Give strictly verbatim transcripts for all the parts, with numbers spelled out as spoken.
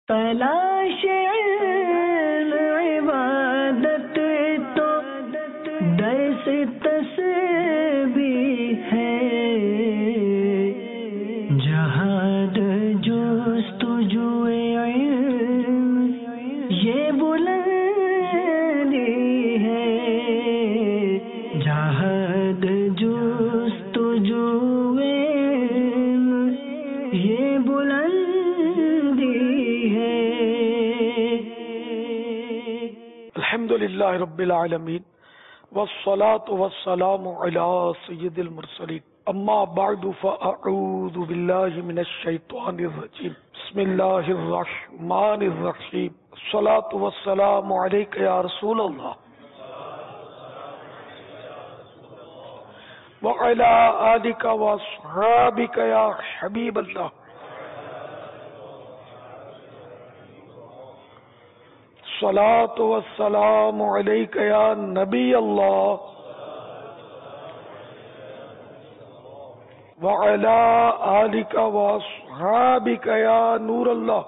تلاش علم عبادت تو درس تسبیح ہے، جہاد جستجو علم یہ بلندی ہے، جہاد جستجو علم یہ بلندی ہے۔ الحمدللہ رب العالمین والصلاة والسلام علی سید المرسلین، اما بعد فاعوذ باللہ من الشیطان الرجیم، بسم اللہ الرحمن الرحیم، الصلاة والسلام علیک یا رسول اللہ وعلی آلک واصحابک یا حبیب اللہ، الصلاة والسلام علیک یا نبی اللہ وعلی آلک واصحابک یا نور اللہ۔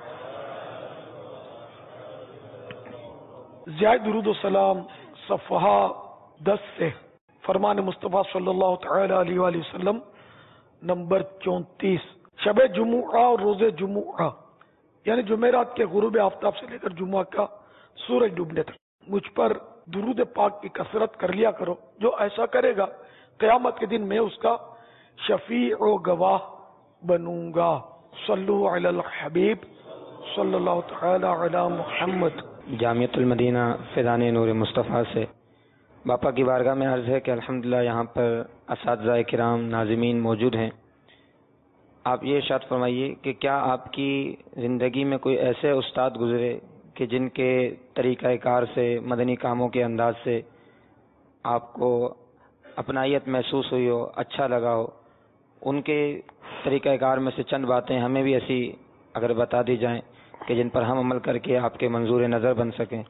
زیادہ درود و سلام صفحہ دس سے فرمان مصطفیٰ صلی اللہ تعالی علیہ وآلہ وسلم نمبر چونتیس، شب جمعہ اور روز جمعہ یعنی جمعرات کے غروب آفتاب سے لے کر جمعہ کا سورج ڈوبنے تک مجھ پر درود پاک کی کثرت کر لیا کرو، جو ایسا کرے گا قیامت کے دن میں اس کا شفیع و گواہ بنوں گا۔ صلو علی الحبیب صلی اللہ تعالی علی محمد۔ جامعۃ المدینہ فیضان نور مصطفیٰ سے باپا کی بارگاہ میں عرض ہے کہ الحمدللہ یہاں پر اساتذہ کرام ناظمین موجود ہیں۔ آپ یہ ارشاد فرمائیے کہ کیا آپ کی زندگی میں کوئی ایسے استاد گزرے کہ جن کے طریقہ کار سے، مدنی کاموں کے انداز سے آپ کو اپنائیت محسوس ہوئی ہو، اچھا لگا ہو؟ ان کے طریقہ کار میں سے چند باتیں ہمیں بھی ایسی اگر بتا دی جائیں کہ جن پر ہم عمل کر کے آپ کے منظور نظر بن سکیں۔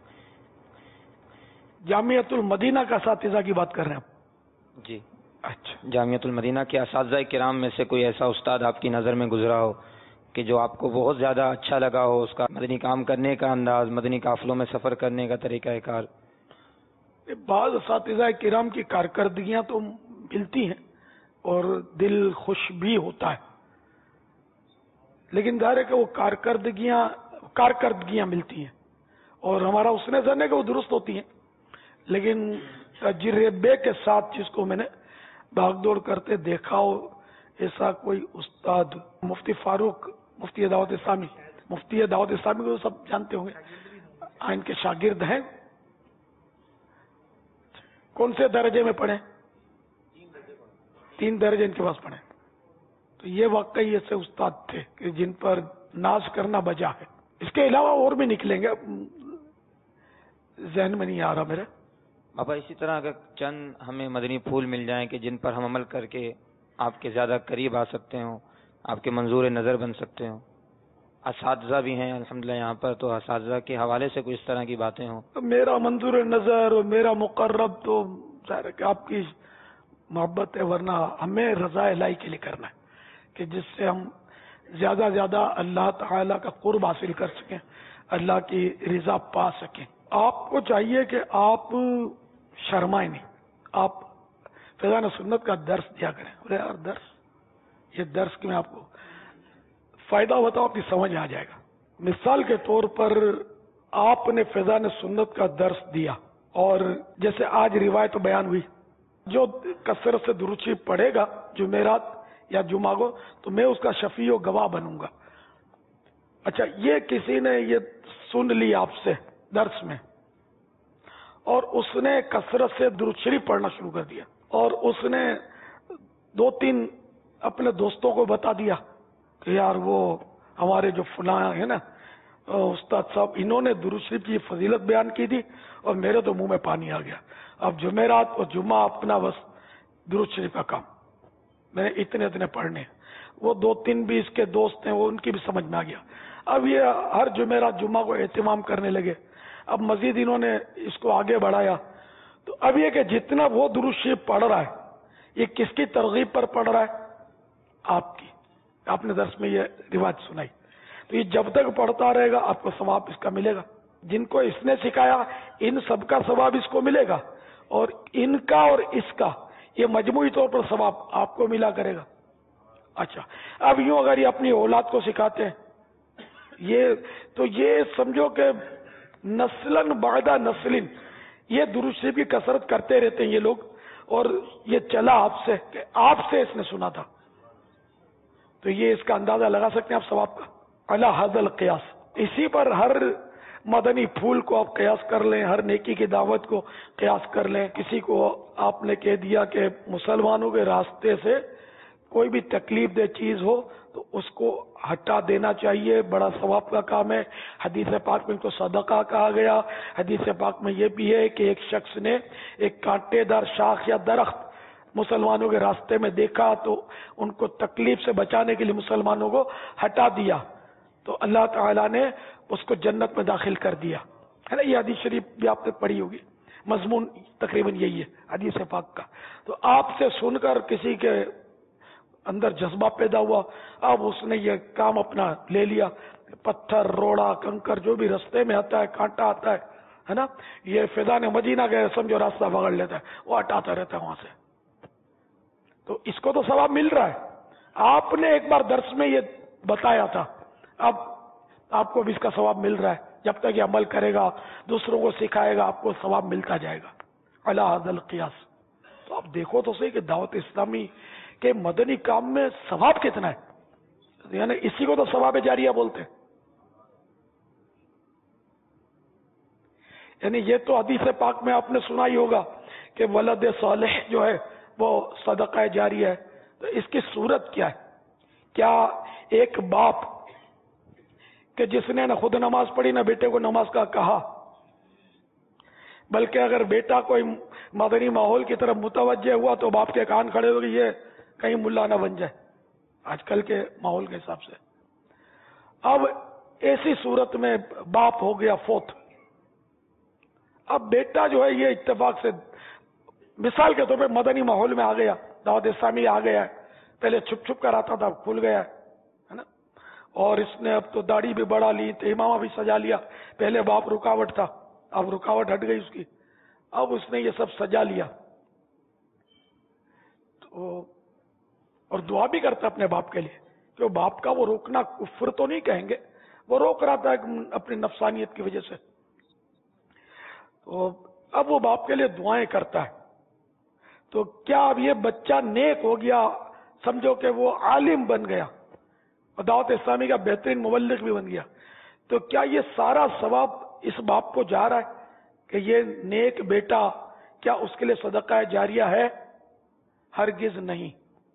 جامعۃ المدینہ کا اساتذہ کی بات کر رہے ہیں آپ؟ جی اچھا، جامعۃ المدینہ کے اساتذہ کرام میں سے کوئی ایسا استاد آپ کی نظر میں گزرا ہو کہ جو آپ کو بہت زیادہ اچھا لگا ہو، اس کا مدنی کام کرنے کا انداز، مدنی قافلوں میں سفر کرنے کا طریقہ کار؟ بعض اساتذہ کرام کی کارکردگیاں تو ملتی ہیں اور دل خوش بھی ہوتا ہے، لیکن ظاہر ہے کہ وہ کارکردگیاں کارکردگیاں ملتی ہیں اور ہمارا اس نے ظن ہے کہ وہ درست ہوتی ہیں، لیکن تجربے کے ساتھ جس کو میں نے بھاگ دوڑ کرتے دیکھا ہو، ایسا کوئی استاد مفتی فاروق، مفتی دعوت اسلامی مفتی دعوت اسلامی کو سب جانتے ہوں گے، ان کے شاگرد ہیں۔ کون سے درجے میں پڑھے؟ تین درجے ان کے پاس پڑھے، تو یہ واقعی ایسے استاد تھے کہ جن پر ناز کرنا بجا ہے۔ اس کے علاوہ اور بھی نکلیں گے، ذہن میں نہیں آ رہا میرے۔ بابا اسی طرح اگر چند ہمیں مدنی پھول مل جائیں کہ جن پر ہم عمل کر کے آپ کے زیادہ قریب آ سکتے ہوں، آپ کے منظور نظر بن سکتے ہوں۔ اساتذہ بھی ہیں الحمدللہ یہاں پر، تو اساتذہ کے حوالے سے کوئی اس طرح کی باتیں ہوں۔ میرا منظور نظر اور میرا مقرب تو ظاہر ہے کہ آپ کی محبت ہے، ورنہ ہمیں رضا الہی کے لیے کرنا ہے کہ جس سے ہم زیادہ زیادہ اللہ تعالی کا قرب حاصل کر سکیں، اللہ کی رضا پا سکیں۔ آپ کو چاہیے کہ آپ شرمائیں نہیں، آپ فیضان سنت کا درس دیا کریں۔ بولے یار درس، یہ درس کہ میں آپ کو فائدہ بتاؤ، آپ کی سمجھ آ جائے گا۔ مثال کے طور پر آپ نے فیضان سنت کا درس دیا اور جیسے آج روایت بیان ہوئی، جو کثرت سے درود شریف پڑھے گا جمعرات یا جمعہ کو تو میں اس کا شفیع و گواہ بنوں گا۔ اچھا، یہ کسی نے یہ سن لی آپ سے درس میں اور اس نے کثرت سے درود شریف پڑھنا شروع کر دیا اور اس نے دو تین اپنے دوستوں کو بتا دیا کہ یار وہ ہمارے جو فلاں ہیں نا استاد صاحب، انہوں نے درود شریف کی فضیلت بیان کی تھی اور میرے تو منہ میں پانی آ گیا۔ اب جمعرات اور جمعہ اپنا بس درود شریف کا کام، میں نے اتنے اتنے پڑھنے۔ وہ دو تین بھی اس کے دوست ہیں، وہ ان کی بھی سمجھ میں آ گیا۔ اب یہ ہر جمعرات جمعہ کو اہتمام کرنے لگے۔ اب مزید انہوں نے اس کو آگے بڑھایا، تو اب یہ کہ جتنا وہ درود شریف پڑھ رہا ہے، یہ کس کی ترغیب پر پڑھ رہا ہے؟ آپ کی۔ آپ نے درس میں یہ روایت سنائی، تو یہ جب تک پڑھتا رہے گا آپ کو ثواب اس کا ملے گا. جن کو اس نے سکھایا ان سب کا ثواب اس کو ملے گا، اور ان کا اور اس کا یہ مجموعی طور پر ثواب آپ کو ملا کرے گا. اچھا، اب یوں اگر یہ اپنی اولاد کو سکھاتے ہیں یہ، تو یہ سمجھو کہ نسلاً بعد نسلن یہ درود شریف کی کثرت کرتے رہتے ہیں یہ لوگ، اور یہ چلا آپ سے کہ آپ سے اس نے سنا تھا، تو یہ اس کا اندازہ لگا سکتے ہیں آپ ثواب کا. علی ھذا القیاس، اسی پر ہر مدنی پھول کو آپ قیاس کر لیں، ہر نیکی کی دعوت کو قیاس کر لیں. کسی کو آپ نے کہہ دیا کہ مسلمانوں کے راستے سے کوئی بھی تکلیف دہ چیز ہو تو اس کو ہٹا دینا چاہیے، بڑا ثواب کا کام ہے. حدیث پاک میں ان کو صدقہ کہا گیا. حدیث پاک میں یہ بھی ہے کہ ایک شخص نے ایک کانٹے دار شاخ یا درخت مسلمانوں کے راستے میں دیکھا تو ان کو تکلیف سے بچانے کے لیے مسلمانوں کو ہٹا دیا، تو اللہ تعالیٰ نے اس کو جنت میں داخل کر دیا ہے نا. یہ حدیث شریف بھی آپ نے پڑھی ہوگی، مضمون تقریباً یہی ہے حدیث پاک کا. تو آپ سے سن کر کسی کے اندر جذبہ پیدا ہوا، اب اس نے یہ کام اپنا لے لیا. پتھر، روڑا، کنکر جو بھی رستے میں آتا ہے، کانٹا آتا ہے ہے نا، یہ فیضان مدینہ گئے سمجھو راستہ بگڑ لیتا ہے، وہ ہٹاتا رہتا ہے وہاں سے. تو اس کو تو ثواب مل رہا ہے. آپ نے ایک بار درس میں یہ بتایا تھا، اب آپ کو بھی اس کا ثواب مل رہا ہے. جب تک یہ عمل کرے گا، دوسروں کو سکھائے گا، آپ کو ثواب ملتا جائے گا. علی ھذا القیاس. تو اب دیکھو تو صحیح کہ دعوت اسلامی کے مدنی کام میں ثواب کتنا ہے، یعنی اسی کو تو ثواب جاریہ بولتے ہیں. یعنی یہ تو حدیث پاک میں آپ نے سنا ہی ہوگا کہ ولد صالح جو ہے وہ صدقہ جاریہ ہے. تو اس کی صورت کیا ہے؟ کیا ایک باپ کہ جس نے نہ خود نماز پڑھی نہ بیٹے کو نماز کا کہا، بلکہ اگر بیٹا کوئی مدنی ماحول کی طرف متوجہ ہوا تو باپ کے کان کھڑے ہو گئے یہ کہیں ملا نہ بن جائے آج کل کے ماحول کے حساب سے. اب ایسی صورت میں باپ ہو گیا فوت، اب بیٹا جو ہے یہ اتفاق سے مثال کے طور پہ مدنی ماحول میں آ گیا، دعوت اسلامی آ گیا ہے. پہلے چھپ چھپ کر آتا تھا، کھل گیا ہے نا، اور اس نے اب تو داڑھی بھی بڑھا لی، امامہ بھی سجا لیا. پہلے باپ رکاوٹ تھا، اب رکاوٹ ہٹ گئی اس کی، اب اس نے یہ سب سجا لیا. تو اور دعا بھی کرتا اپنے باپ کے لیے، کہ باپ کا وہ روکنا کفر تو نہیں کہیں گے، وہ روک رہا تھا اپنی نفسانیت کی وجہ سے. تو اب وہ باپ کے لیے دعائیں کرتا ہے. تو کیا اب یہ بچہ نیک ہو گیا، سمجھو کہ وہ عالم بن گیا اور دعوت اسلامی کا بہترین مبلغ بھی بن گیا، تو کیا یہ سارا ثواب اس باپ کو جا رہا ہے کہ یہ نیک بیٹا کیا اس کے لیے صدقہ جاریہ ہے؟ ہرگز نہیں.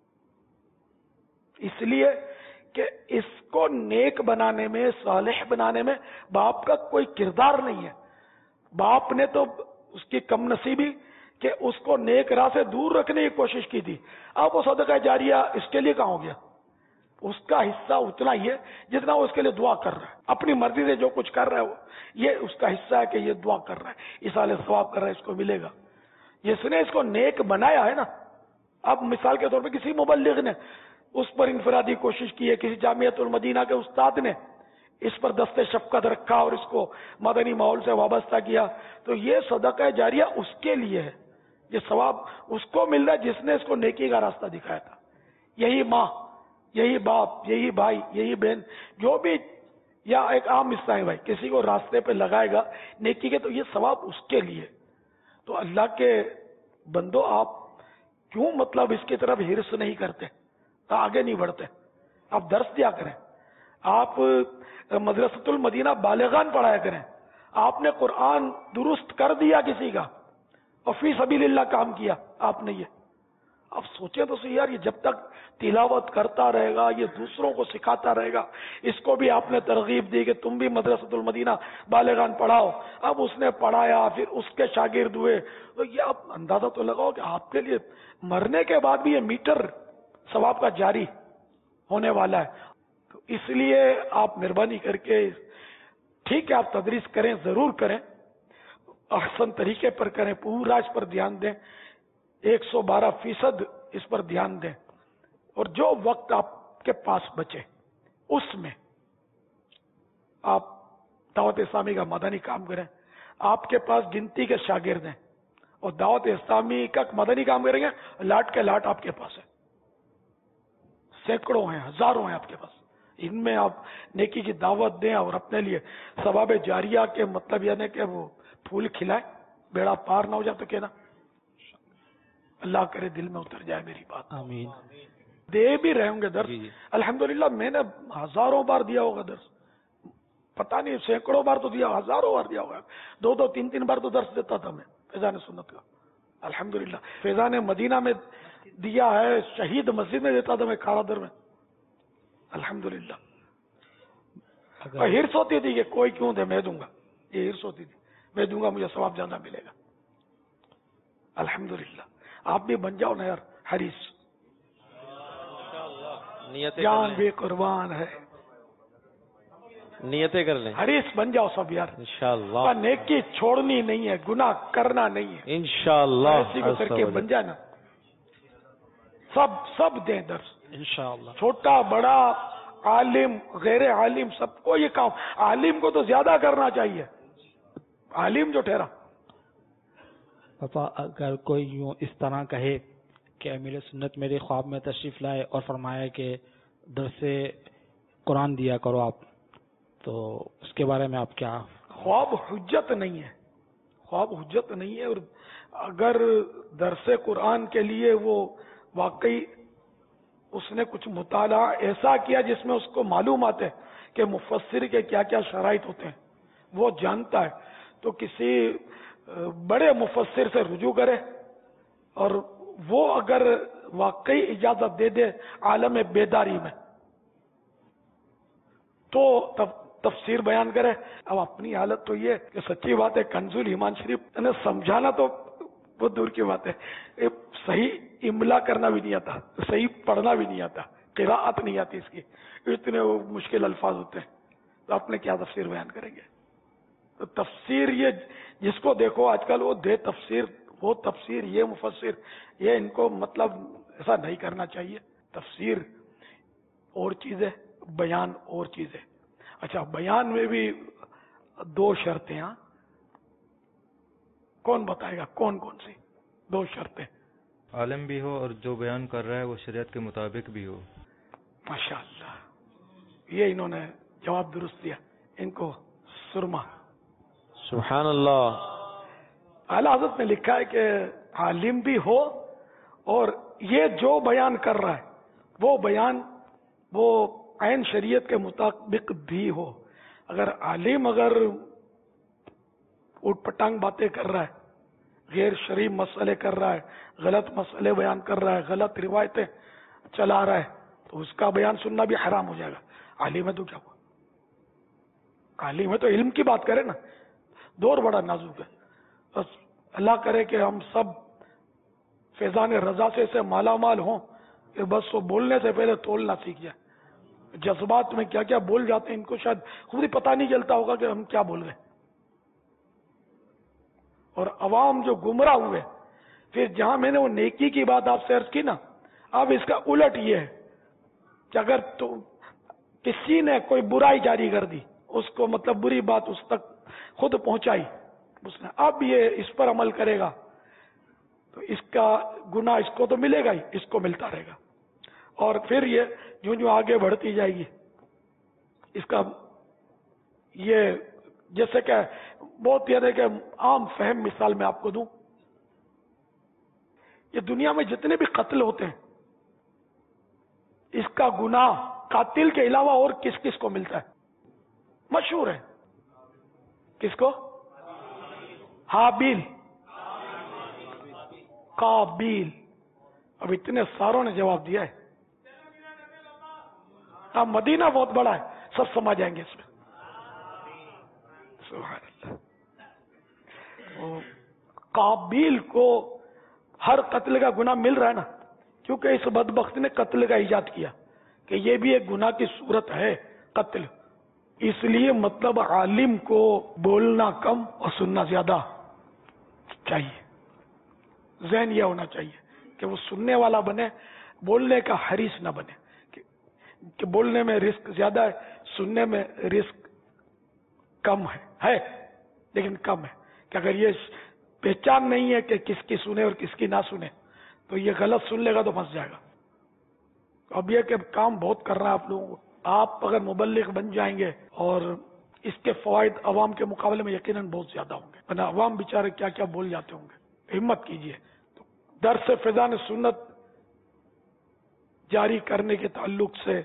اس لیے کہ اس کو نیک بنانے میں، صالح بنانے میں باپ کا کوئی کردار نہیں ہے. باپ نے تو اس کی کم نصیبی کہ اس کو نیک راہ سے دور رکھنے کی کوشش کی تھی. اب وہ صدقہ جاریہ اس کے لیے کہاں ہو گیا؟ اس کا حصہ اتنا ہی ہے جتنا وہ اس کے لیے دعا کر رہا ہے. اپنی مرضی سے جو کچھ کر رہا ہے وہ یہ اس کا حصہ ہے کہ یہ دعا کر رہا ہے، اصالہ ثواب کر رہا ہے، اس کو ملے گا. جس نے اس کو نیک بنایا ہے نا، اب مثال کے طور پہ کسی مبلغ نے اس پر انفرادی کوشش کی ہے، کسی جامعۃ المدینہ کے استاد نے اس پر دست شفقت رکھا اور اس کو مدنی ماحول سے وابستہ کیا، تو یہ صدقہ جاریہ اس کے لیے ہے. یہ ثواب اس کو مل رہا ہے جس نے اس کو نیکی کا راستہ دکھایا تھا. یہی ماں، یہی باپ، یہی بھائی، یہی بہن، جو بھی یا ایک عام حصہ ہے بھائی، کسی کو راستے پہ لگائے گا نیکی کے تو یہ ثواب اس کے لیے. تو اللہ کے بندو آپ کیوں مطلب اس کی طرف ہرس نہیں کرتے، آگے نہیں بڑھتے؟ آپ درس دیا کریں، آپ مدرسۃ المدینہ بالغان پڑھایا کریں. آپ نے قرآن درست کر دیا کسی کا اور فی سبیل اللہ کام کیا آپ نے. یہ اب سوچیں تو صحیح یار، یہ جب تک تلاوت کرتا رہے گا، یہ دوسروں کو سکھاتا رہے گا. اس کو بھی آپ نے ترغیب دی کہ تم بھی مدرسۃ المدینہ بالغان پڑھاؤ. اب اس نے پڑھایا، پھر اس کے شاگرد ہوئے، تو یہ آپ اندازہ تو لگاؤ کہ آپ کے لیے مرنے کے بعد بھی یہ میٹر ثواب کا جاری ہونے والا ہے. تو اس لیے آپ مہربانی کر کے، ٹھیک ہے آپ تدریس کریں، ضرور کریں، احسن طریقے پر کریں، پورا اس پر دھیان دیں، ایک سو بارہ فیصد اس پر دھیان دیں. اور جو وقت آپ کے پاس بچے اس میں آپ دعوت اسلامی کا مدنی کام کریں. آپ کے پاس گنتی کے شاگرد ہیں اور دعوت اسلامی کا مدنی کام کریں گے, لاٹ کے لاٹ آپ کے پاس ہے, سینکڑوں ہیں, ہزاروں ہیں آپ کے پاس. ان میں آپ نیکی کی دعوت دیں اور اپنے لیے ثواب جاریہ کے مطلب یعنی کہ وہ پھول کھلائیں, بیڑا پار نہ ہو جائے تو کہنا. اللہ کرے دل میں اتر جائے میری بات. آمین. دے بھی رہے ہوں گے درس. جی جی. الحمدللہ میں نے ہزاروں بار دیا ہوگا درس, پتہ نہیں سینکڑوں بار تو دیا, ہزاروں بار دیا ہوگا, دو دو تین تین بار تو درس دیتا تھا میں فیضان سنت کا. الحمدللہ فیضان مدینہ میں دیا ہے, شہید مسجد میں دیتا تھا میں کھارا در میں. الحمدللہ ہرس ہوتی تھی کہ کوئی کیوں دے, میں دوں گا. یہ ہرس ہوتی تھی, میں دوں گا, مجھے ثواب زیادہ ملے گا. الحمدللہ آپ بھی بن جاؤ نا یار حریص, جان بھی قربان ہے, نیتیں کر لیں, حریص بن جاؤ سب یار انشاءاللہ. نیکی چھوڑنی نہیں ہے, گناہ کرنا نہیں ہے, انشاءاللہ ایسی کو کر کے بن جانا. سب سب دیں درس, انشاءاللہ. چھوٹا بڑا, عالم غیر عالم, سب کو یہ کام. عالم کو تو زیادہ کرنا چاہیے, عالم جو ٹھہرا. پاپا اگر کوئی یوں اس طرح کہے کہ امیر سنت میرے خواب میں تشریف لائے اور فرمایا کہ درس قرآن دیا کرو آپ, تو اس کے بارے میں آپ کیا؟ خواب حجت نہیں ہے, خواب حجت نہیں ہے. اور اگر درس قرآن کے لیے وہ واقعی اس نے کچھ مطالعہ ایسا کیا جس میں اس کو معلومات ہے کہ مفسر کے کیا کیا شرائط ہوتے ہیں, وہ جانتا ہے, تو کسی بڑے مفسر سے رجوع کرے. اور وہ اگر واقعی اجازت دے دے عالم بیداری میں تو تب تفسیر بیان کرے. اب اپنی حالت تو یہ کہ سچی بات ہے کنزول ایمان شریف نے سمجھانا تو بہت دور کی بات ہے, صحیح املا کرنا بھی نہیں آتا, صحیح پڑھنا بھی نہیں آتا, قراءت نہیں آتی اس کی, اتنے مشکل الفاظ ہوتے ہیں, تو اپنے کیا تفسیر بیان کریں گے. تو تفسیر یہ جس کو دیکھو آج کل وہ دے تفسیر, وہ تفسیر, یہ مفسر, یہ ان کو مطلب ایسا نہیں کرنا چاہیے. تفسیر اور چیز ہے, بیان اور چیز ہے. اچھا بیان میں بھی دو شرطیں, ہاں کون بتائے گا کون کون سی دو شرطیں؟ عالم بھی ہو اور جو بیان کر رہا ہے وہ شریعت کے مطابق بھی ہو. ماشاءاللہ, یہ انہوں نے جواب درست دیا. ان کو سرما. سبحان اللہ. اعلی حضرت نے لکھا ہے کہ عالم بھی ہو اور یہ جو بیان کر رہا ہے وہ بیان وہ عین شریعت کے مطابق بھی ہو. اگر عالم اگر اٹھ پٹانگ باتیں کر رہا ہے, غیر شرعی مسئلے کر رہا ہے, غلط مسئلے بیان کر رہا ہے, غلط روایتیں چلا رہا ہے, تو اس کا بیان سننا بھی حرام ہو جائے گا. عالم ہے تو کیا ہوا, عالم ہے تو علم کی بات کرے نا. دور بڑا نازک ہے. بس اللہ کرے کہ ہم سب فیضان رضا سے ایسے مالا مال ہوں کہ بس وہ بولنے سے پہلے تولنا سیکھ جائے. جذبات میں کیا کیا بول جاتے ہیں ان کو شاید خود ہی پتہ نہیں چلتا ہوگا کہ ہم کیا بول رہے ہیں. اور عوام جو گمراہ ہوئے, پھر جہاں میں نے وہ نیکی کی بات آپ سے عرض کی نا, اب اس کا الٹ یہ ہے کہ اگر تو کسی نے کوئی برائی جاری کر دی, اس کو مطلب بری بات اس تک خود پہنچائی اس نے, اب یہ اس پر عمل کرے گا تو اس کا گناہ اس کو تو ملے گا ہی, اس کو ملتا رہے گا. اور پھر یہ جو جو آگے بڑھتی جائے گی اس کا یہ جیسے کہ بہت یہ کہ عام فہم مثال میں آپ کو دوں, یہ دنیا میں جتنے بھی قتل ہوتے ہیں اس کا گناہ قاتل کے علاوہ اور کس کس کو ملتا ہے؟ مشہور ہے, کس کو؟ حابیل, قابیل. اب اتنے ساروں نے جواب دیا ہے. اب مدینہ بہت بڑا ہے, سب سما جائیں گے اس میں. سبحان اللہ. قابیل کو ہر قتل کا گناہ مل رہا ہے نا, کیونکہ اس بدبخت نے قتل کا ایجاد کیا کہ یہ بھی ایک گناہ کی صورت ہے قتل. اس لیے مطلب عالم کو بولنا کم اور سننا زیادہ چاہیے. ذہن یہ ہونا چاہیے کہ وہ سننے والا بنے, بولنے کا حریص نہ بنے کہ بولنے میں رزق زیادہ ہے, سننے میں رزق کم ہے ہے لیکن کم ہے کہ اگر یہ پہچان نہیں ہے کہ کس کی سنے اور کس کی نہ سنے تو یہ غلط سن لے گا تو پھنس جائے گا. اب یہ کہ کام بہت کر رہا ہے آپ لوگوں کو. آپ اگر مبلغ بن جائیں گے اور اس کے فوائد عوام کے مقابلے میں یقیناً بہت زیادہ ہوں گے, ورنہ عوام بیچارے کیا کیا بول جاتے ہوں گے. ہمت کیجئے. تو درس فیضان سنت جاری کرنے کے تعلق سے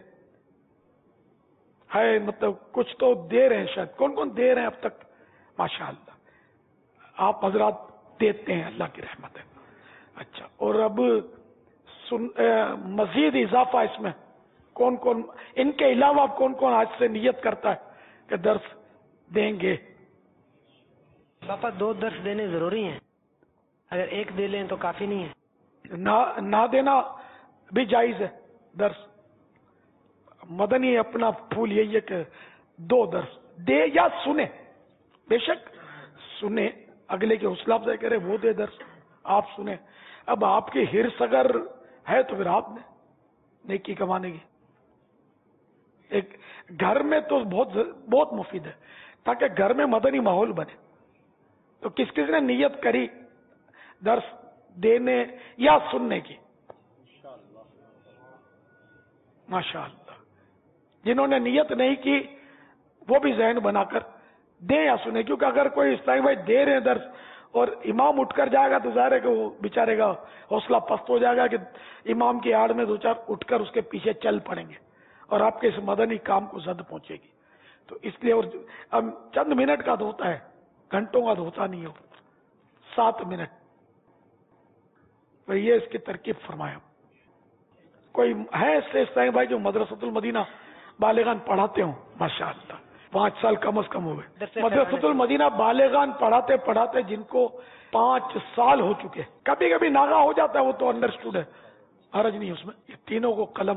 ہے, مطلب کچھ تو دے رہے ہیں شاید. کون کون دے رہے ہیں اب تک؟ ماشاء اللہ آپ حضرات دیتے ہیں, اللہ کی رحمت ہے. اچھا, اور اب سن مزید اضافہ اس میں کون کون, ان کے علاوہ کون کون آج سے نیت کرتا ہے کہ درس دیں گے؟ پاپا دو درس دینے ضروری ہیں, اگر ایک دے لیں تو کافی نہیں ہے. نہ دینا بھی جائز ہے. درس مدنی اپنا پھول یہی ہے کہ دو درس دے یا سنے, بے شک سنے, اگلے کی حوصلہ افزائی کرے وہ دے درس, آپ سنیں. اب آپ کی ہرس اگر ہے تو پھر آپ نے نیکی کمانے کی. ایک گھر میں تو بہت بہت مفید ہے تاکہ گھر میں مدنی ماحول بنے. تو کس کس نے نیت کری درس دینے یا سننے کی؟ ماشاء اللہ. جنہوں نے نیت نہیں کی وہ بھی ذہن بنا کر دیں یا سنیں, کیونکہ اگر کوئی اسلامی بھائی دے رہے ہیں درس اور امام اٹھ کر جائے گا تو ظاہر ہے کہ وہ بیچارے کا حوصلہ پست ہو جائے گا کہ امام کی آڑ میں دو چار اٹھ کر اس کے پیچھے چل پڑیں گے اور آپ کے اس مدنی کام کو زد پہنچے گی. تو اس لیے, اور اب چند منٹ کا تو ہوتا ہے, گھنٹوں کا تو ہوتا نہیں ہو, سات منٹ. تو یہ اس کی ترکیب فرمایا. کوئی ہے اسلامی بھائی جو مدرسۃ المدینہ بالغان پڑھاتے ہوں؟ ماشاء اللہ پانچ سال کم از کم ہوئے. مدرسۃ المدینہ بالغان پڑھاتے پڑھاتے جن کو پانچ سال ہو چکے, کبھی کبھی ناغا ہو جاتا ہے وہ تو انڈرسٹوڈ ہے, حرج نہیں اس میں. یہ تینوں کو قلم.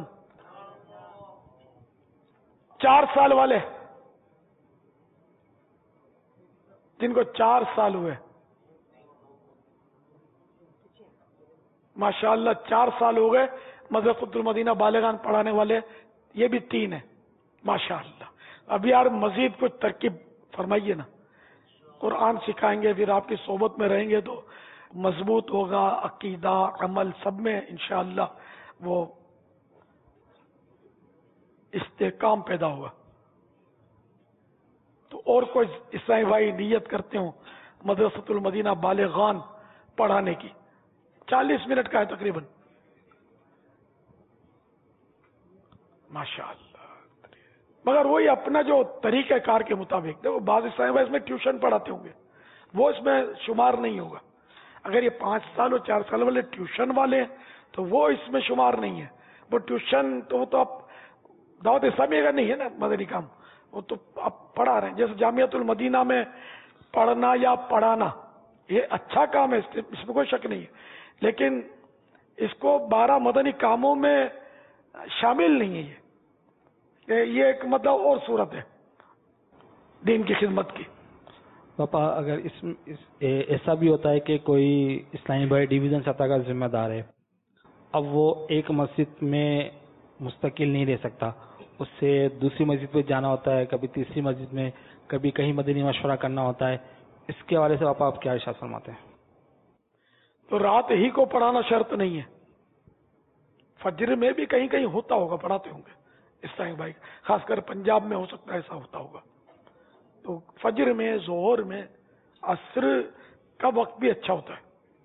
چار سال والے جن کو چار سال ہوئے, ماشاء اللہ چار سال ہو گئے مدرسۃ المدینہ بالغان پڑھانے والے, یہ بھی تین ہیں ماشاء اللہ. اب یار مزید کچھ ترکیب فرمائیے نا. قرآن سکھائیں گے, پھر آپ کی صحبت میں رہیں گے تو مضبوط ہوگا عقیدہ عمل سب میں انشاءاللہ وہ استحکام پیدا ہوگا. تو اور کوئی اسلامی بھائی نیت کرتے ہوں مدرسۃ المدینہ بالغان پڑھانے کی؟ چالیس منٹ کا ہے تقریباً. ماشاء اللہ. مگر وہی اپنا جو طریقہ کار کے مطابق, دیکھو بعض اسلامی بھائی اس میں ٹیوشن پڑھاتے ہوں گے, وہ اس میں شمار نہیں ہوگا. اگر یہ پانچ سال اور چار سال والے ٹیوشن والے ہیں تو وہ اس میں شمار نہیں ہے. وہ ٹیوشن تو وہ تو آپ دعوت اسلامی کا نہیں ہے نا مدنی کام, وہ تو آپ پڑھا رہے ہیں. جیسے جامعۃ المدینہ میں پڑھنا یا پڑھانا یہ اچھا کام ہے, اس میں کوئی شک نہیں ہے, لیکن اس کو بارہ مدنی کاموں میں شامل نہیں ہے. یہ یہ ایک مطلب اور صورت ہے دین کی خدمت کی. پاپا اگر اس, اس ایسا بھی ہوتا ہے کہ کوئی اسلامی بھائی ڈویژن سطح کا ذمہ دار ہے, اب وہ ایک مسجد میں مستقل نہیں رہ سکتا, اس سے دوسری مسجد پہ جانا ہوتا ہے, کبھی تیسری مسجد میں, کبھی کہیں مدنی مشورہ کرنا ہوتا ہے, اس کے حوالے سے پاپا آپ کیا ارشاد فرماتے ہیں؟ تو رات ہی کو پڑھانا شرط نہیں ہے, فجر میں بھی کہیں کہیں ہوتا ہوگا, پڑھاتے ہوں گے اسلامی بھائی, خاص کر پنجاب میں ہو سکتا ہے ایسا ہوتا ہوگا. تو فجر میں, ظہر میں, عصر کا وقت بھی اچھا ہوتا ہے.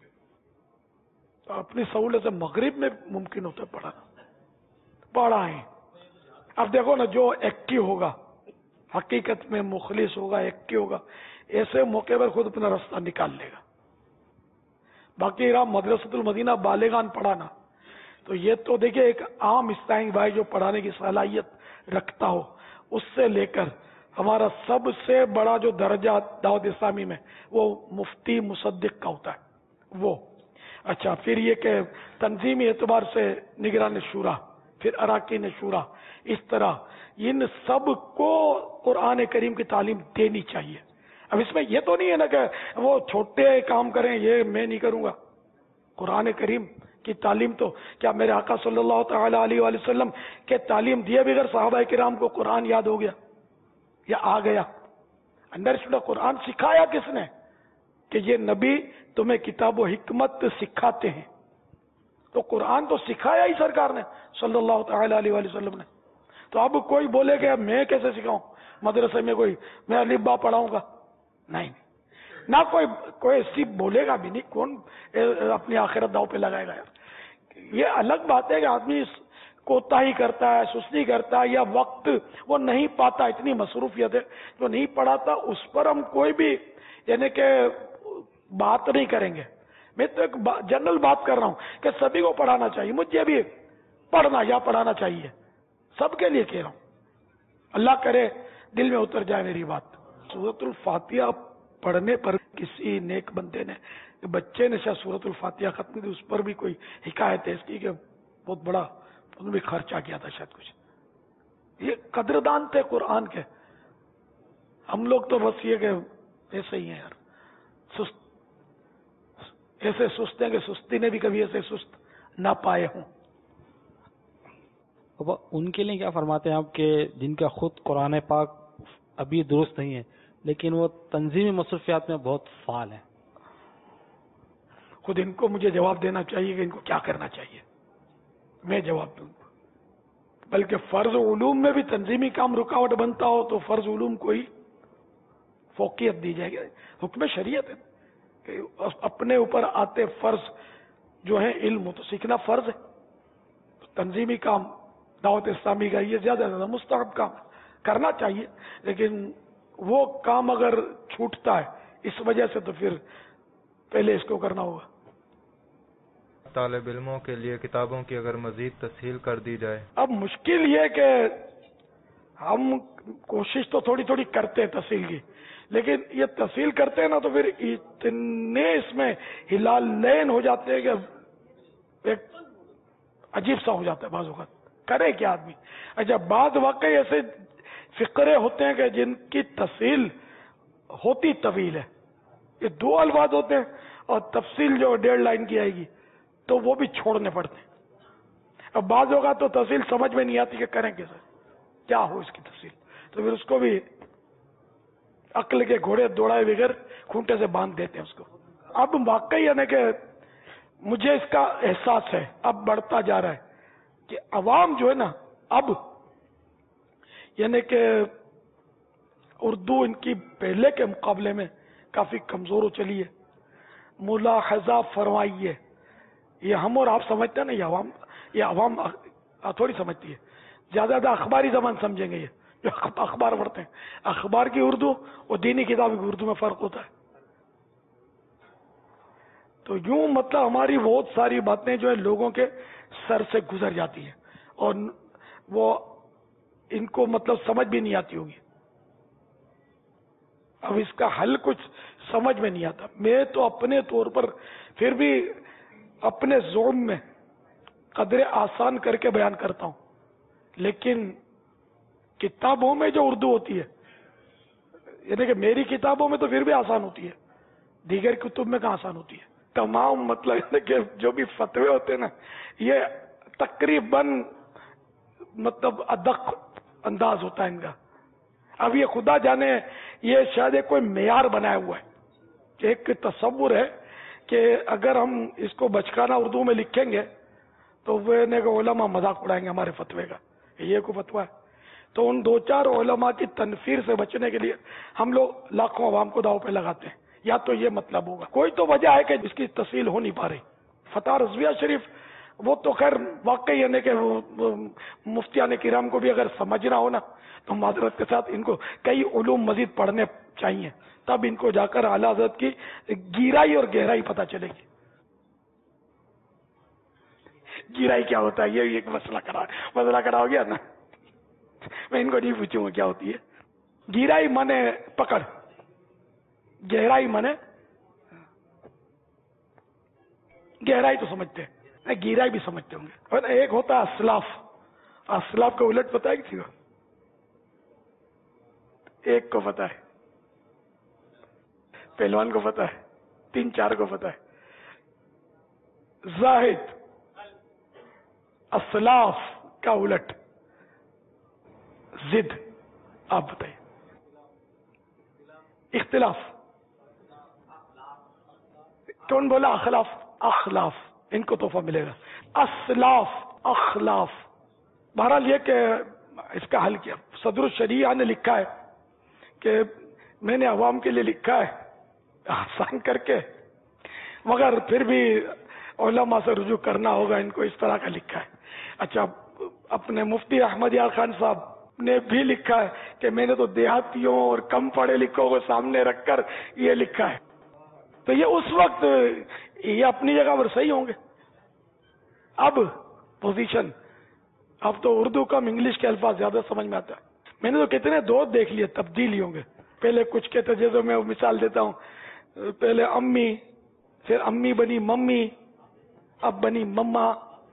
تو اپنی سہولت سے مغرب میں ممکن ہوتا ہے پڑھانا, پڑھائیں. اب دیکھو نا, جو ایکٹیو ہوگا حقیقت میں مخلص ہوگا, ایکٹیو ہوگا, ایسے موقع پر خود اپنا راستہ نکال لے گا. باقی رہا مدرسۃ المدینہ بالغان پڑھانا, تو یہ تو دیکھیں ایک عام اسلامی بھائی جو پڑھانے کی صلاحیت رکھتا ہو, اس سے لے کر ہمارا سب سے بڑا جو درجہ دعوت اسلامی میں وہ مفتی مصدق کا ہوتا ہے وہ. اچھا, پھر یہ کہ تنظیمی اعتبار سے نگران شورا, پھر اراکین شورا, اس طرح ان سب کو قرآن کریم کی تعلیم دینی چاہیے. اب اس میں یہ تو نہیں ہے نا کہ وہ چھوٹے کام کریں, یہ میں نہیں کروں گا. قرآن کریم کی تعلیم تو کیا میرے آقا صلی اللہ تعالی علیہ وآلہ وسلم کے تعلیم دیے بغیر صحابہ کرام کو قرآن یاد ہو گیا یا آ گیا؟ अंडरस्टूड कुरान सिखाया किसने कि ये नबी तुम्हें किताब व हिकमत सिखाते हैं। तो कुरान तो सिखाया ही सरकार ने सल्लल्लाहु तआला अलैहि वसल्लम ने। तो अब कोई बोलेगा मैं कैसे सिखाऊं, मदरसे में कोई मैं अलिफ बा पढ़ाऊंगा, नहीं ना, कोई कोई ऐसी बोलेगा भी नहीं। कौन अपनी आखिरत दाव पे लगाएगा यार। ये अलग बात है कि आदमी कोताही करता है, सुस्ती करता है, या वक्त वो नहीं पाता, इतनी मसरूफियत है जो नहीं पढ़ाता, उस पर हम कोई भी यानी कि बात नहीं करेंगे। मैं तो एक बा, जनरल बात कर रहा हूं कि सभी को पढ़ाना चाहिए, मुझे भी पढ़ना या पढ़ाना चाहिए, सबके लिए कह रहा हूं। अल्लाह करे दिल में उतर जाए मेरी बात। सूरतुल फातिहा पढ़ने पर किसी नेक बंदे ने, बच्चे ने शायद सूरतुल फातिहा खत्म की, उस पर भी कोई हिकायत है इसकी कि बहुत बड़ा उसमें भी खर्चा किया था शायद कुछ। ये कदरदान थे कुरान के। हम लोग तो बस ये कि ऐसे ही है यार, सुस्त, ऐसे सुस्त है कि सुस्ती ने भी कभी ऐसे सुस्त ना पाए हों। उनके लिए क्या फरमाते हैं आप कि जिनका खुद कुरान पाक अभी दुरुस्त नहीं है लेकिन वो तंजीमी मसरूफियात में बहुत फाल है? खुद इनको मुझे जवाब देना चाहिए कि इनको क्या करना चाहिए, मैं जवाब दूं। बल्कि फर्ज उलूम में भी तंजीमी काम रुकावट बनता हो तो फर्ज उलूम को ही फोकियत दी जाएगी। हुक्म शरीयत है कि अपने ऊपर आते फर्ज जो है इल्म तो सीखना फर्ज है। तंजीमी काम दावत इस्लामी का ये ज्यादा ज्यादा मुस्तहब काम करना चाहिए, लेकिन वो काम अगर छूटता है इस वजह से तो फिर पहले इसको करना होगा। तालिब इल्मों के लिए किताबों की अगर मजीद तस्हील कर दी जाए। अब मुश्किल ये कि हम कोशिश तो थोड़ी थोड़ी करते हैं तस्हील की, लेकिन ये तस्हील करते हैं ना तो फिर इतने इसमें हिलाल लैन हो जाते हैं कि एक अजीब सा हो जाता है बाज़ वक़्त, करे क्या आदमी। अच्छा, बाद वाकई ऐसे फिक्रे होते हैं कि जिनकी तस्हील होती तवील है, ये दो अल्फाज होते हैं और तफसील जो डेढ़ लाइन की आएगी तो वो भी छोड़ने पड़ते हैं। अब बाज होगा तो तफसील समझ में नहीं आती कि करें कैसे, क्या हो इसकी तफसील, तो फिर उसको भी अक्ल के घोड़े दौड़ाए बगैर खूंटे से बांध देते हैं उसको। अब वाकई यानी कि मुझे इसका एहसास है, अब बढ़ता जा रहा है कि अवाम जो है ना, अब यानी कि उर्दू इनकी पहले के मुकाबले में काफी कमजोर हो चली है। मुलाहजा फरमाइए, ये हम और आप समझते हैं ना, ये अवाम ये अवाम थोड़ी समझती है। ज्यादा ज्यादा अखबारी जबान समझेंगे ये जो अखबार पढ़ते हैं। अखबार की उर्दू और दीनी किताब की उर्दू में फर्क होता है। तो यूं मतलब हमारी बहुत सारी बातें जो है लोगों के सर से गुजर जाती है और वो इनको मतलब समझ भी नहीं आती होगी। अब इसका हल कुछ समझ में नहीं आता। मैं तो अपने तौर पर फिर भी अपने ज़ोन में कदरे आसान करके बयान करता हूं, लेकिन किताबों में जो उर्दू होती है, यानी कि मेरी किताबों में तो फिर भी आसान होती है, दीगर कुतुब में कहाँ आसान होती है। तमाम मतलब कि जो भी फतवे होते हैं ना, ये तकरीबन मतलब अदक अंदाज होता है इनका। अब ये खुदा जाने ये शायद एक कोई मेयार बनाया हुआ है कि एक तस्वुर है कि अगर हम इसको बचकाना उर्दू में लिखेंगे तो वे उलमा मजाक उड़ाएंगे हमारे फतवे का, ये को फतवा है। तो उन दो चार उलमा की तनफीर से बचने के लिए हम लोग लाखों अवाम को दाव पे लगाते हैं। या तो ये मतलब होगा, कोई तो वजह है कि जिसकी तस्हील हो नहीं पा रही। फतह रज़विया शरीफ वो तो खैर वाकई यानी कि मुफ्तियान किराम को भी अगर समझना हो ना तो माजरत के साथ इनको कई उलूम मजीद पढ़ने चाहिए, तब इनको जाकर आला हज़रत की गहराई और गहराई पता चलेगी। गहराई क्या होता है ये एक मसला करा मसला करा हो गया ना, मैं इनको नहीं पूछूंगा क्या होती है। गहराई माने पकड़, गहराई माने गहराई तो समझते हैं, गहराई भी समझते होंगे। और एक होता है असलाफ, असलाफ का उलट पता है किसी को? एक को पता है, पहलवान को पता है, तीन चार को पता है। जाहिद असलाफ का उलट जिद, आप बताइए। اختلاف. کون بولا اخلاف؟ اخلاف، ان کو تحفہ ملے گا. اسلاف، اخلاف. بہرحال یہ کہ اس کا حل کیا صدر الشریعہ نے لکھا ہے کہ میں نے عوام کے لیے لکھا ہے آسان کر کے، مگر پھر بھی علماء سے رجوع کرنا ہوگا، ان کو اس طرح کا لکھا ہے. اچھا، اپنے مفتی احمد یار خان صاحب نے بھی لکھا ہے کہ میں نے تو دیہاتیوں اور کم پڑھے لکھوں کو سامنے رکھ کر یہ لکھا ہے. تو یہ اس وقت یہ اپنی جگہ پر صحیح ہوں گے. اب پوزیشن، اب تو اردو کم انگلش کے الفاظ زیادہ سمجھ میں آتا ہے. میں نے تو کتنے دور دیکھ لیے تبدیلی ہوں گے. پہلے کچھ کہتے جیسے میں مثال دیتا ہوں، پہلے امی، پھر امی بنی ممی، اب بنی مما.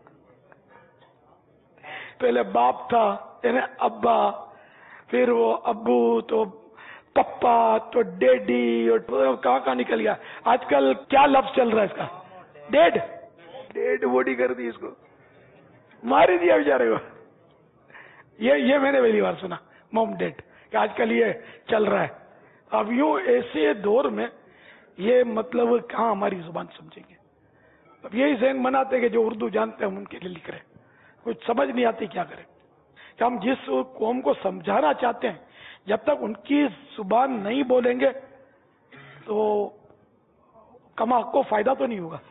پہلے باپ تھا یعنی ابا، پھر وہ ابو، تو پپا، تو ڈیڈی، اور کہاں کہاں نکل گیا. آج کل کیا لفظ چل رہا ہے اس کا؟ ڈیڈ. ڈیڈ باڈی کر دی، اس کو مار ہی دیا بیچارے کو. یہ یہ میں نے پہلی بار سنا موم ڈیڈ، کہ آج کل یہ چل رہا ہے. اب یوں ایسے دور میں یہ مطلب کہاں ہماری زبان سمجھیں گے. اب یہی ذہن بناتے کہ جو اردو جانتے ہیں ہم ان کے لیے لکھ رہے ہیں، کچھ سمجھ نہیں آتی کیا کریں. کہ ہم جس قوم کو سمجھانا چاہتے ہیں جب تک ان کی زبان نہیں بولیں گے تو کما کو فائدہ تو نہیں ہوگا.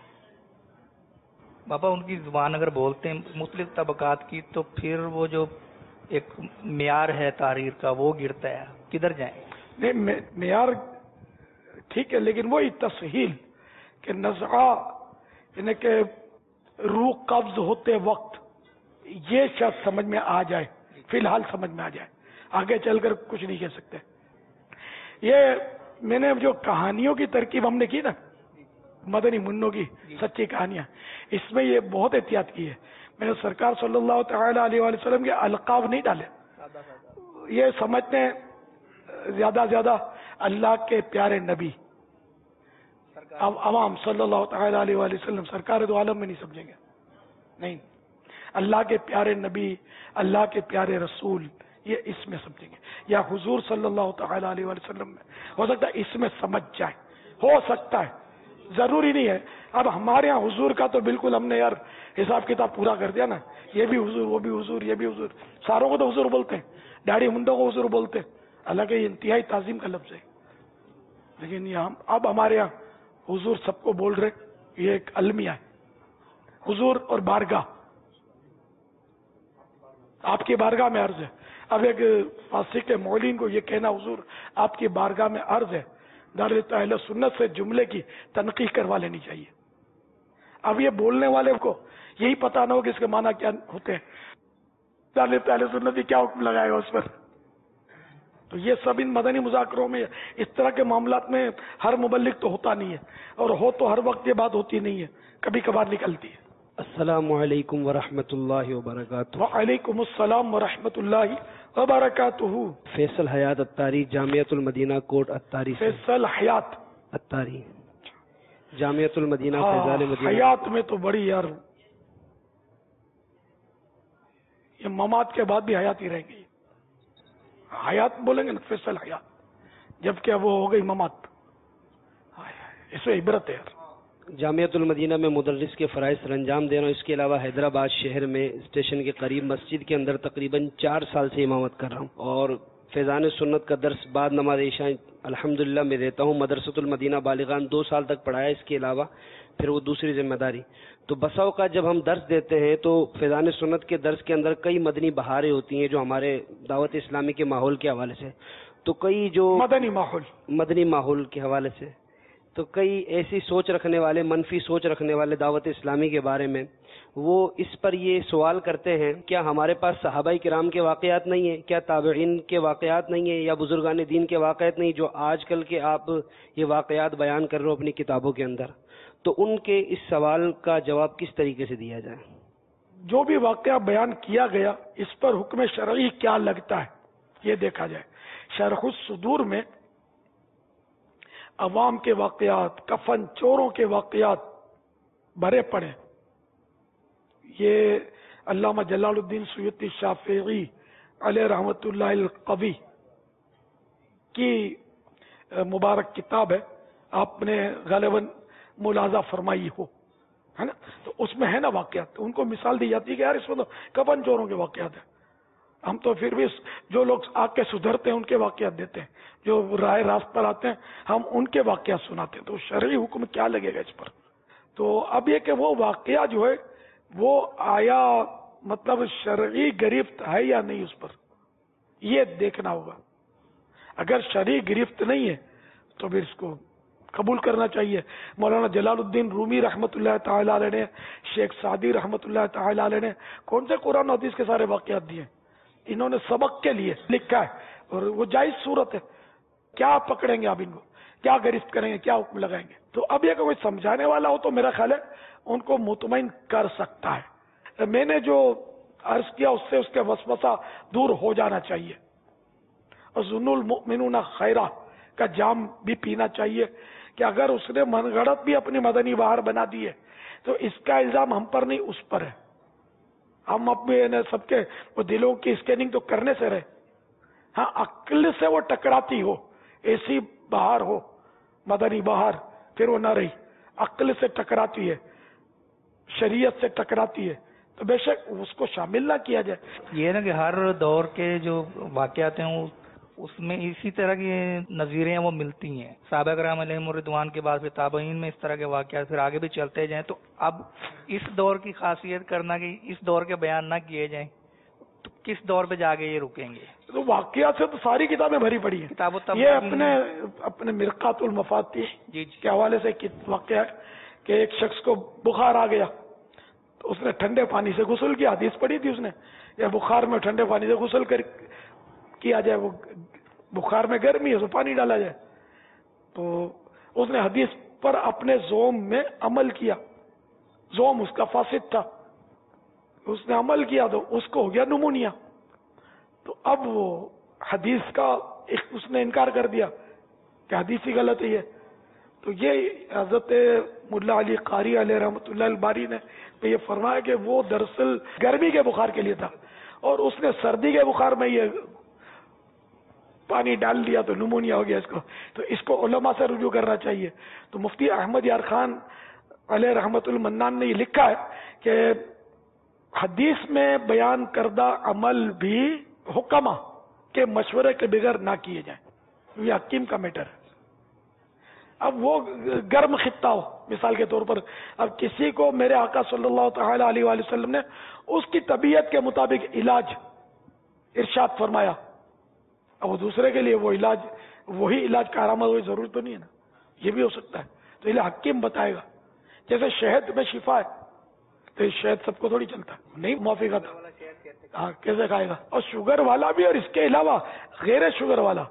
بابا ان کی زبان اگر بولتے ہیں مختلف طبقات کی، تو پھر وہ جو ایک معیار ہے تحریر کا وہ گرتا ہے، کدھر جائیں؟ نہیں، معیار ٹھیک ہے، لیکن وہی تسہیل کہ نزعہ یعنی کہ روح قبض ہوتے وقت یہ شاید سمجھ میں آ جائے، فی الحال سمجھ میں آ جائے، آگے چل کر کچھ نہیں کہہ سکتے. یہ میں نے جو کہانیوں کی ترکیب ہم نے کی نا، مدنی منوں کی سچی کہانیاں، اس میں یہ بہت احتیاط کی ہے. میں نے سرکار صلی اللہ تعالی علیہ وآلہ وسلم کے القاب نہیں ڈالے. یہ سمجھتے ہیں زیادہ زیادہ اللہ کے پیارے نبی، اب عوام صلی اللہ تعالی علیہ وآلہ وسلم سرکار دو عالم میں نہیں سمجھیں گے. نہیں، اللہ کے پیارے نبی، اللہ کے پیارے رسول، یہ اس میں سمجھیں گے. یا حضور صلی اللہ تعالی علیہ وآلہ وسلم میں ہو سکتا ہے اس میں سمجھ جائے، ہو سکتا ہے، ضروری نہیں ہے. اب ہمارے ہاں حضور کا تو بالکل ہم نے یار حساب کتاب پورا کر دیا نا، یہ بھی حضور، وہ بھی حضور، یہ بھی حضور، ساروں کو تو حضور بولتے ہیں، داڑھی منڈوں کو حضور بولتے ہیں. حالانکہ یہ انتہائی تعظیم کا لفظ ہے، لیکن یہ ہم اب ہمارے یہاں حضور سب کو بول رہے، یہ ایک المیہ ہے. حضور اور بارگاہ، آپ کی بارگاہ میں عرض ہے. اب ایک فاسق مولین کو یہ کہنا حضور آپ کی بارگاہ میں عرض ہے، دار اہل سنت سے جملے کی تنقیح کروا لینی چاہیے. اب یہ بولنے والے کو یہی پتا نہ ہو کہ اس کے معنی کیا ہوتے ہیں، دار اہل سنت کیا حکم لگائے گا اس پر. تو یہ سب ان مدنی مذاکروں میں، اس طرح کے معاملات میں ہر مبلغ تو ہوتا نہیں ہے، اور ہو تو ہر وقت یہ بات ہوتی نہیں ہے، کبھی کبھار نکلتی ہے. السلام علیکم ورحمۃ اللہ وبرکاتہ. وعلیکم السلام ورحمۃ اللہ وبرکاتہ. فیصل حیات اتاری، جامعۃ المدینہ کوٹ اتاری. فیصل حیات اتاری، جامعۃ المدینہ فیضان مدینہ. حیات میں تو بڑی یار، یہ ممات کے بعد بھی حیات ہی رہ گئی. حیات بولیں گے نا، فیصل حیات، جبکہ وہ ہو گئی ممات. اس میں عبرت ہے یار. جامعۃ المدینہ میں مدرس کے فرائض سر انجام دے رہا ہوں. اس کے علاوہ حیدرآباد شہر میں اسٹیشن کے قریب مسجد کے اندر تقریباً چار سال سے امامت کر رہا ہوں، اور فیضان سنت کا درس بعد نماز عشاء الحمدللہ میں دیتا ہوں. مدرسۃ المدینہ بالغان دو سال تک پڑھایا، اس کے علاوہ پھر وہ دوسری ذمہ داری. تو بسا اوقات جب ہم درس دیتے ہیں تو فیضان سنت کے درس کے اندر کئی مدنی بہاریں ہوتی ہیں جو ہمارے دعوت اسلامی کے ماحول کے حوالے سے، تو کئی جو مدنی ماحول مدنی ماحول کے حوالے سے تو کئی ایسی سوچ رکھنے والے، منفی سوچ رکھنے والے دعوت اسلامی کے بارے میں، وہ اس پر یہ سوال کرتے ہیں کیا ہمارے پاس صحابہ کرام کے واقعات نہیں ہیں، کیا تابعین کے واقعات نہیں ہیں، یا بزرگان دین کے واقعات نہیں جو آج کل کے آپ یہ واقعات بیان کر رہے ہو اپنی کتابوں کے اندر. تو ان کے اس سوال کا جواب کس طریقے سے دیا جائے؟ جو بھی واقعہ بیان کیا گیا اس پر حکم شرعی کیا لگتا ہے یہ دیکھا جائے. شرح الصدور میں عوام کے واقعات، کفن چوروں کے واقعات بھرے پڑے. یہ علامہ جلال الدین سیوطی شافعی علیہ رحمۃ اللہ القوی کی मुबारक किताब है, आपने गालिबन मुलाजा फरमाई हो, है ना, तो उसमें है ना वाकयात, तो उनको मिसाल दी जाती है कि यार इसमें तो कफन चोरों के वाकयात है। हम तो फिर भी जो लोग आके सुधरते हैं उनके वाकयात देते हैं, जो राय रास्त पर आते हैं हम उनके वाकयात सुनाते हैं, तो शरई हुक्म क्या लगेगा इस पर। तो अब ये कि वो वाकया जो है वो आया मतलब शरई गिरफ्त है या नहीं, उस पर ये देखना होगा। अगर शरई गिरफ्त नहीं है तो फिर इसको कबूल करना चाहिए। मौलाना जलालुद्दीन रूमी रहमतुल्लाह ताला अलैह ने, शेख सादी रहमतुल्लाह ताला अलैह ने कौन से कुरान हदीस के सारे वाकयात दिए, इन्होंने सबक के लिए लिखा है, और वो जायज सूरत है। क्या पकड़ेंगे आप इनको, क्या गिरफ्त करेंगे, क्या हुक्म लगाएंगे। तो अब ये कोई समझाने वाला हो तो मेरा ख्याल है उनको मुतमईन कर सकता है। मैंने जो अर्ज किया उससे उसके वसवसा दूर हो जाना चाहिए, और जुन्नुल मुमिनूना खैरा का जाम भी पीना चाहिए कि अगर उसने मनगढ़ंत भी अपनी मदनी बहार बना दी है तो इसका इल्जाम हम पर नहीं उस पर है। हम अपने सबके वो दिलों की स्कैनिंग तो करने से रहे। हाँ, अक्ल से वो टकराती हो, ऐसी बहार हो मदनी बहार, फिर वो न रही, अक्ल से टकराती है, शरीयत से टकराती है, तो बेशक उसको शामिल ना किया जाए। ये ना कि हर दौर के जो वाकयात हैं उसमें इसी तरह की नज़ीरें वो मिलती हैं। साहबा कराम अलैहिम रिदवान के बाद फिर ताबईन में इस तरह के वाकयात फिर आगे भी चलते जाएं। तो अब इस दौर की खासियत करना कि इस दौर के बयान ना किए जाएं, तो किस दौर पे जाके ये रुकेंगे। तो वाकयात से तो सारी किताबें भरी पड़ी है। किताबों तब ये अपने अपने मिरकातुल मफातिह के हवाले से वाकया है कि एक शख्स को बुखार आ गया तो उसने ठंडे पानी से गुस्ल किया। हदीस पढ़ी थी उसने, या बुखार में ठंडे पानी से गुस्ल कर किया जाए, वो बुखार में गर्मी है तो पानी डाला जाए। तो उसने हदीस पर अपने जोम में अमल किया, जोम उसका फासिद था, उसने अमल किया तो उसको हो गया नुमोनिया। तो अब वो हदीस का एक उसने इनकार कर दिया कि हदीस ही गलत है ये। तो ये हजरत मुल्ला अली कारी अलैहि रहमतुल्लाह अल बारी ने तो ये फरमाया कि वो दरअसल गर्मी के बुखार के लिए था, और उसने सर्दी के बुखार में ये पानी डाल दिया तो नुमोनिया हो गया इसको। तो इसको उलमा से रुजू करना चाहिए। तो मुफ्ती अहमद यार खान अलैहि रहमतुल मन्नान ने ये लिखा है कि हदीस में बयान करदा अमल भी हुक्मा के मशवरे के बगैर ना किए जाए, ये हकीम का मैटर है। अब वो गर्म खित्ता हो मिसाल के तौर पर, अब किसी को मेरे आका सल्लल्लाहु तआला अलैहि वसल्लम ने उसकी तबीयत के मुताबिक इलाज इरशाद फरमाया, अब वो दूसरे के लिए वो इलाज वही इलाज कारामद हो जरूरत तो नहीं है ना, ये भी हो सकता है। तो इलाज हकीम बताएगा। जैसे शहद में शिफा है तो ये शहद सबको थोड़ी चलता है, नहीं मुआफिक आता, हाँ कैसे खाएगा। और शुगर वाला भी, और इसके अलावा गैर शुगर वाला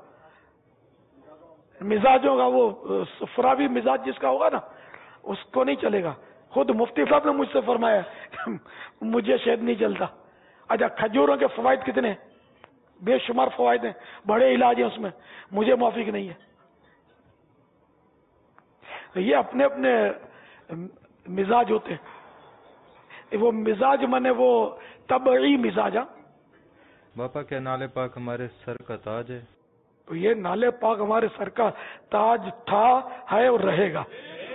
मिजाजों का, वो सुफरावी मिजाज जिसका होगा ना उसको नहीं चलेगा। खुद मुफ्ती साहब ने मुझसे फरमाया मुझे शहद नहीं चलता। अच्छा, खजूरों के फवायद कितने, बेशुमार फवायद हैं, बड़े इलाज हैं उसमें, मुझे मुआफिक नहीं है। तो ये अपने अपने मिजाज होते हैं। वो मिजाज माने वो तबई मिजाज। बापा क्या नाले पाक हमारे सर का ताज है? तो ये नाले पाक हमारे सर का ताज था, है और रहेगा।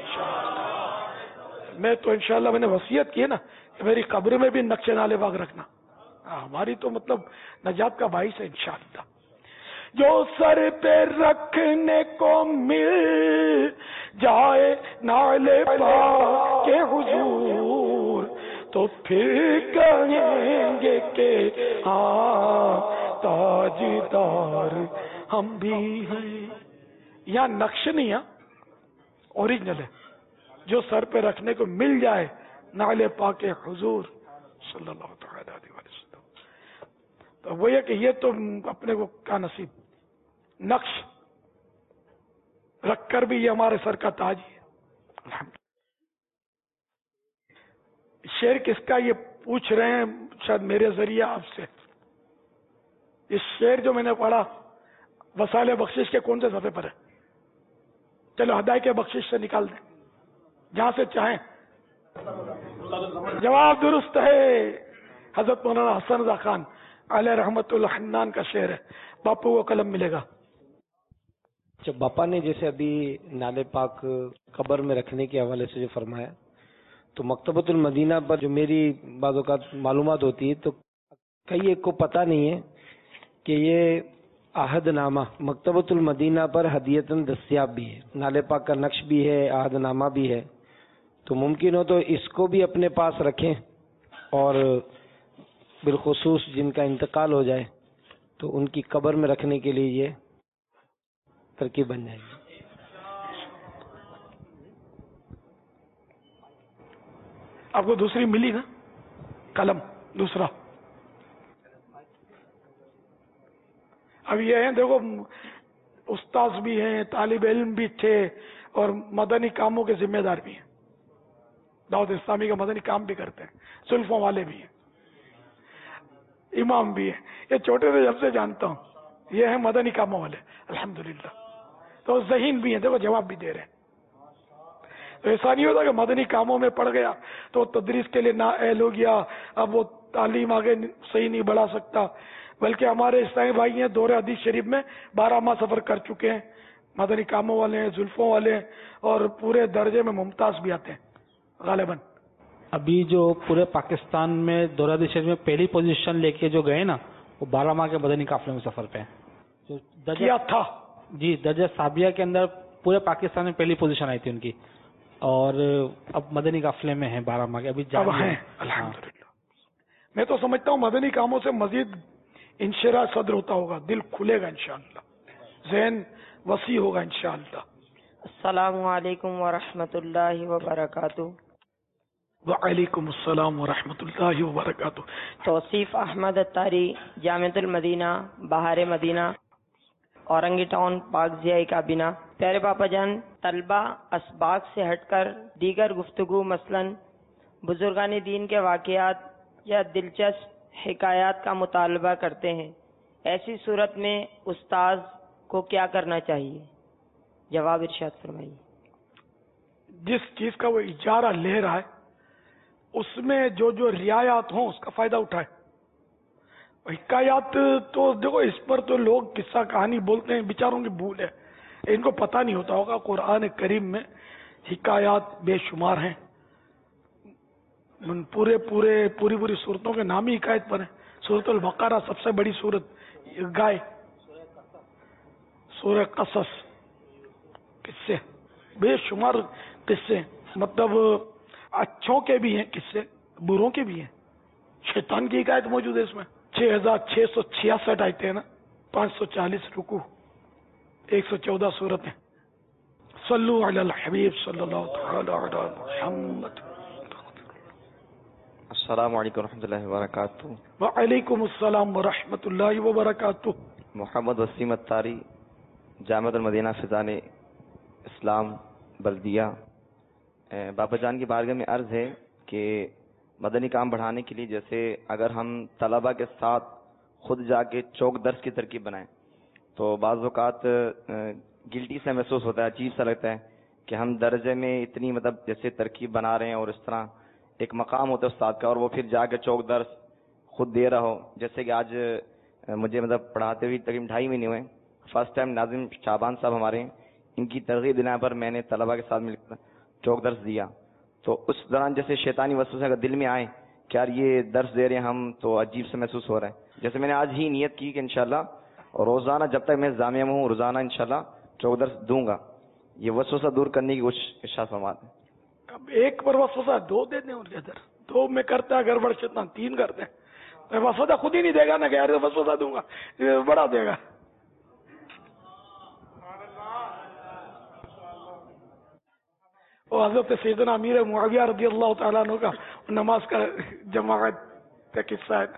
मैं तो इंशाल्लाह मैंने वसीयत की है ना कि मेरी कब्र में भी नक्शे नाले पाक रखना। हमारी तो मतलब नजात का बाइस है इंशाअल्लाह। जो सर पे रखने को मिल जाए नाले पाक के हुजूर तो फिर कहेंगे के हाँ ताजदार हम भी हैं। यहाँ नक्श नहीं है, ओरिजिनल है। जो सर पे रखने को मिल जाए नाले पाक के हुजूर सल्लल्लाहु अलैहि वसल्लम, तो वो ये कि ये तो अपने को का नसीब, नक्श रखकर भी ये हमारे सर का ताज है। शेर किसका ये पूछ रहे हैं शायद मेरे जरिए आपसे। इस शेर जो मैंने पढ़ा वसाले बख्शिश के कौन से सफ़े पर है? चलो हदाय के बख्शिश से निकाल दें, जहां से चाहें। जवाब दुरुस्त है, हजरत मौलाना हसन रजा खान अलैहि रहमतुल हन्नान का शेर है। बापू को कलम मिलेगा। جب باپا نے جیسے ابھی نالے پاک قبر میں رکھنے کے حوالے سے جو فرمایا، تو مکتبۃ المدینہ پر جو میری بعض اوقات معلومات ہوتی ہے تو کئی ایک کو پتہ نہیں ہے کہ یہ عہد نامہ مکتبۃ المدینہ پر ہدیتاً دستیاب بھی ہے، نالے پاک کا نقش بھی ہے، عہد نامہ بھی ہے، تو ممکن ہو تو اس کو بھی اپنے پاس رکھیں اور بالخصوص جن کا انتقال ہو جائے تو ان کی قبر میں رکھنے کے لیے یہ ترکیب بن جائے گی۔ آپ کو دوسری ملی نا قلم دوسرا؟ اب یہ ہیں دیکھو، استاذ بھی ہیں، طالب علم بھی تھے اور مدنی کاموں کے ذمہ دار بھی ہیں، دعوت اسلامی کا مدنی کام بھی کرتے ہیں، سلفوں والے بھی ہیں، امام بھی ہیں، یہ چھوٹے سے جب سے جانتا ہوں یہ ہیں مدنی کاموں والے الحمدللہ، تو ذہین بھی ہیں، دیکھو جواب بھی دے رہے ہیں۔ تو ایسا نہیں ہوتا کہ مدنی کاموں میں پڑ گیا تو تدریس کے لیے نااہل ہو گیا، اب وہ تعلیم آگے صحیح نہیں بڑھا سکتا، بلکہ ہمارے اسلامی بھائی ہیں دور حدیث شریف میں بارہ ماہ سفر کر چکے ہیں، مدنی کاموں والے ہیں، زلفوں والے ہیں، اور پورے درجے میں ممتاز بھی آتے ہیں غالباً۔ ابھی جو پورے پاکستان میں دورہ حدیث شریف میں پہلی پوزیشن لے کے جو گئے نا، وہ بارہ ماہ کے مدنی قافلے میں سفر پہ ہیں، جو کیا تھا جی درجہ ثابیہ کے اندر پورے پاکستان میں پہلی پوزیشن آئی تھی ان کی، اور اب مدنی قافلے میں ہیں بارہ ماہ کے، ابھی اب ہیں الحمدللہ۔ میں تو سمجھتا ہوں مدنی کاموں سے مزید انشراح صدر ہوتا ہوگا، دل کھلے گا انشاءاللہ، ذہن وسیع ہوگا انشاءاللہ۔ السلام علیکم ورحمۃ اللہ وبرکاتہ۔ وعلیکم السلام ورحمۃ اللہ وبرکاتہ۔ توصیف احمد اتاری، جامعۃ المدینہ، بہار مدینہ، اورنگی ٹاؤن، پاک ضیاء کابینہ۔ پیارے باپا جان، طلبہ اسباق سے ہٹ کر دیگر گفتگو مثلاً بزرگان دین کے واقعات یا دلچسپ حکایات کا مطالبہ کرتے ہیں، ایسی صورت میں استاذ کو کیا کرنا چاہیے؟ جواب ارشاد فرمائیے۔ جس چیز کا وہ اجارہ لے رہا ہے اس میں جو جو رعایات ہوں اس کا فائدہ اٹھائے۔ حکایات تو دیکھو اس پر تو لوگ قصہ کہانی بولتے ہیں، بیچاروں کی بھول ہے، ان کو پتہ نہیں ہوتا ہوگا قرآن کریم میں حکایات بے شمار ہیں، پورے پورے پوری پوری صورتوں کے نام ہی حکایت پر ہیں۔ سورۃ البقرہ سب سے بڑی صورت گائے، سورہ قصص قصے بے شمار قصے، مطلب اچھوں کے بھی ہیں قصے، بروں کے بھی ہیں، شیطان کی حکایت موجود ہے اس میں۔ چھ ہزار چھ سو چھیاسٹھ آیتیں ہیں نا، پانچ سو چالیس رکوع، ایک سو چودہ صورتیں۔ صلو علی الحبیب صلی اللہ تعالی علی محمد۔ السلام علیکم ورحمۃ اللہ وبرکاتہ۔ وعلیکم السلام ورحمۃ اللہ وبرکاتہ۔ محمد وسیم اتاری، جامعۃ المدینہ فیضان اسلام بلدیہ۔ باپا جان کی بارگاہ میں عرض ہے کہ مدنی کام بڑھانے کے لیے جیسے اگر ہم طلبہ کے ساتھ خود جا کے چوک درس کی ترکیب بنائیں تو بعض اوقات گلٹی سے محسوس ہوتا ہے، عجیب سا لگتا ہے کہ ہم درجے میں اتنی مطلب جیسے ترکیب بنا رہے ہیں اور اس طرح ایک مقام ہوتا ہے استاد کا، اور وہ پھر جا کے چوک درس خود دے رہا ہو۔ جیسے کہ آج مجھے مطلب پڑھاتے ہوئے تقریباً ڈھائی مہینے ہوئے، فرسٹ ٹائم ناظم شعبان صاحب ہمارے ہیں، ان کی ترغیب دینے پر میں نے طلبہ کے ساتھ مل کر چوک درس دیا، تو اس دوران جیسے شیطانی وسوسے اگر دل میں آئے کہ یار یہ درس دے رہے ہیں ہم تو عجیب سے محسوس ہو رہا ہے، جیسے میں نے آج ہی نیت کی کہ انشاءاللہ روزانہ جب تک میں جامعہ میں ہوں روزانہ انشاءاللہ چوک درس دوں گا، یہ وسوسہ دور کرنے کی کوشش ارشاد فرماتے ہیں۔ اب ایک پر وسوسہ دو دے دیں ان کے ادھر، دو میں کرتا ہے گڑبڑ شیطان، تین کرتے ہیں، وسوسہ خود ہی نہیں دے گا نا کہ یار وسوسہ دوں گا، بڑا دے گا۔ وہ حضرت سیدنا امیر معاویہ رضی اللہ تعالیٰ عنہ کا نماز کا جماعت کا قصہ ہے۔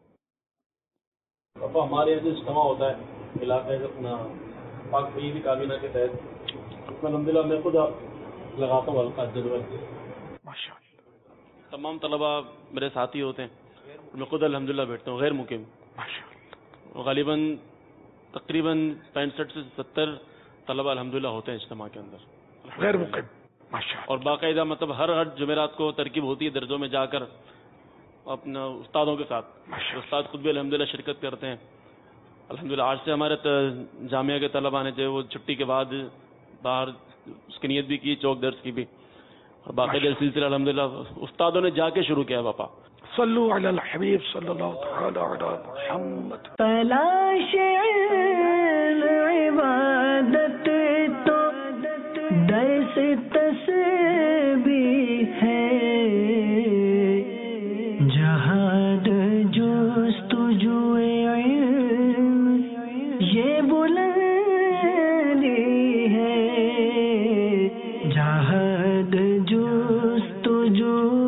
ہمارے یہاں جو اجتماع ہوتا ہے علاقے اپنا پاک فریدی کابینہ کے تحت، اس میں الحمدللہ میں خود لگاتا ہوں ہلکا جدول، تمام طلبہ میرے ساتھی ہوتے ہیں، میں خود الحمدللہ بیٹھتا ہوں غیر مقیم، غالباً تقریباً پینسٹھ سے ستر طلبہ الحمدللہ ہوتے ہیں اجتماع کے اندر غیر مقیم، اور باقاعدہ مطلب ہر ہر جمعرات کو ترکیب ہوتی ہے درجوں میں جا کر اپنا استادوں کے ساتھ، استاد خود بھی الحمدللہ شرکت کرتے ہیں، الحمدللہ آج سے ہمارے جامعہ کے طلبہ نے جو وہ چھٹی کے بعد باہر اس کی نیت بھی کی، چوک درس کی بھی، اور باقی جو سلسلہ الحمدللہ استادوں نے جا کے شروع کیا پاپا. صلو علی الحبیب صلی اللہ تعالی علی محمد. تلاش عبادت تو درس تسبیح ہے، جہاد جستجو علم یہ بلندی ہے، جہاد جستجو